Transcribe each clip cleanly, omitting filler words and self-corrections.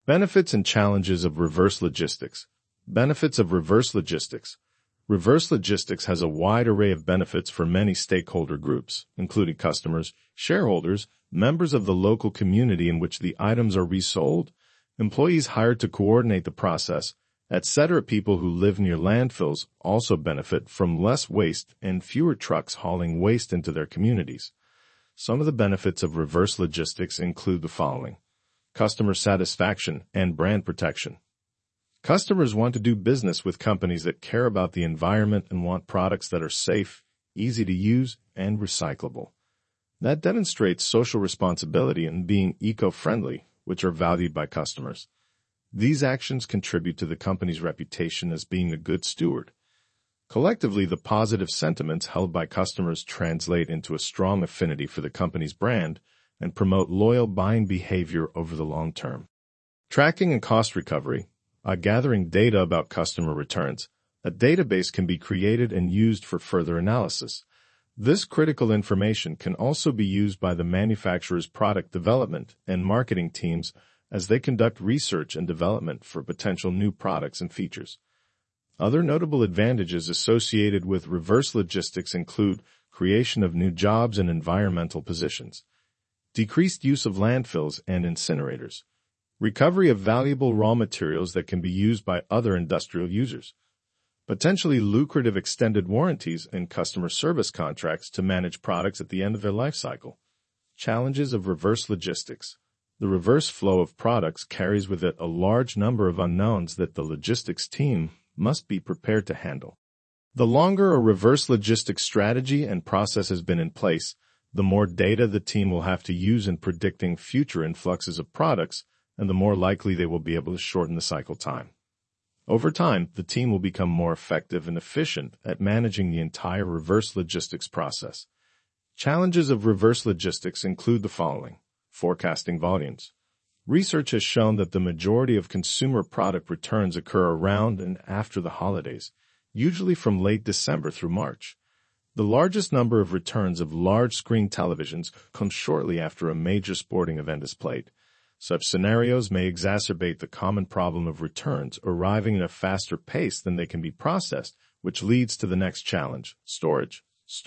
Benefits and challenges of reverse logistics. Benefits of reverse logistics. Reverse logistics has a wide array of benefits for many stakeholder groups, including customers, shareholders, members of the local community in which the items are resold, employees hired to coordinate the process, etc. People who live near landfills also benefit from less waste and fewer trucks hauling waste into their communities. Some of the benefits of reverse logistics include the following: customer satisfaction and brand protection. Customers want to do business with companies that care about the environment and want products that are safe, easy to use, and recyclable. That demonstrates social responsibility and being eco-friendly, which are valued by customers. These actions contribute to the company's reputation as being a good steward. Collectively, the positive sentiments held by customers translate into a strong affinity for the company's brand and promote loyal buying behavior over the long term. Tracking and cost recovery. Gathering data about customer returns. A database can be created and used for further analysis. This critical information can also be used by the manufacturer's product development and marketing teams as they conduct research and development for potential new products and features. Other notable advantages associated with reverse logistics include creation of new jobs and environmental positions, decreased use of landfills and incinerators, recovery of valuable raw materials that can be used by other industrial users, potentially lucrative extended warranties and customer service contracts to manage products at the end of their life cycle. Challenges of reverse logistics. The reverse flow of products carries with it a large number of unknowns that the logistics team must be prepared to handle. The longer a reverse logistics strategy and process has been in place, the more data the team will have to use in predicting future influxes of products, and the more likely they will be able to shorten the cycle time. Over time, the team will become more effective and efficient at managing the entire reverse logistics process. Challenges of reverse logistics include the following: forecasting volumes. Research has shown that the majority of consumer product returns occur around and after the holidays, usually from late December through March. The largest number of returns of large-screen televisions comes shortly after a major sporting event is played. Such scenarios may exacerbate the common problem of returns arriving at a faster pace than they can be processed, which leads to the next challenge: storage.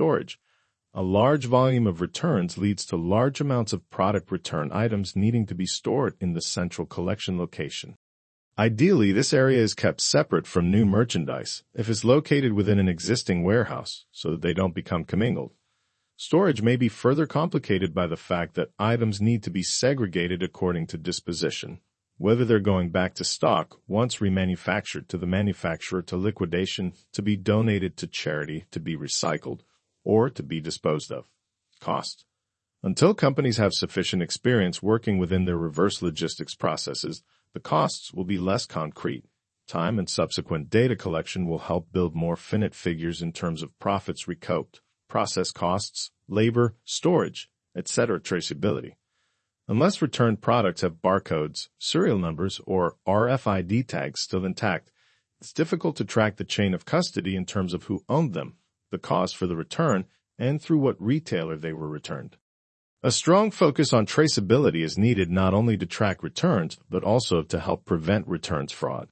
A large volume of returns leads to large amounts of product return items needing to be stored in the central collection location. Ideally, this area is kept separate from new merchandise if it's located within an existing warehouse so that they don't become commingled. Storage may be further complicated by the fact that items need to be segregated according to disposition, whether they're going back to stock once remanufactured to the manufacturer to liquidation, to be donated to charity, to be recycled, or to be disposed of. Cost. Until companies have sufficient experience working within their reverse logistics processes, the costs will be less concrete. Time and subsequent data collection will help build more finite figures in terms of profits recouped, process costs, labor, storage, etc. Traceability. Unless returned products have barcodes, serial numbers, or RFID tags still intact, it's difficult to track the chain of custody in terms of who owned them, the cause for the return, and through what retailer they were returned. A strong focus on traceability is needed not only to track returns, but also to help prevent returns fraud.